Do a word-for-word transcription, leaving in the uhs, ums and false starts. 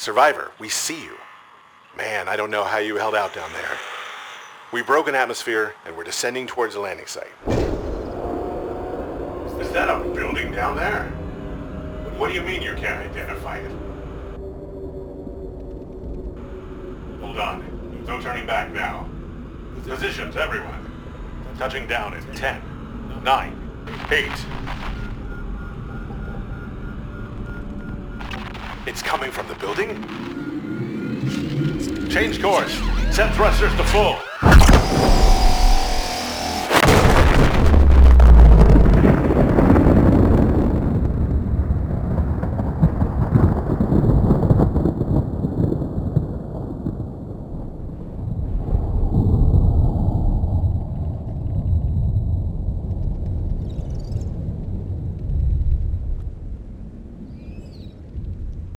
Survivor, we see you. Man, I don't know how you held out down there. We broke an atmosphere, and we're descending towards the landing site. Is that a building down there? What do you mean you can't identify it? Hold on. No turning back now. Positions, everyone. Touching down in ten, nine, eight. It's coming from the building? Change course. Set thrusters to full.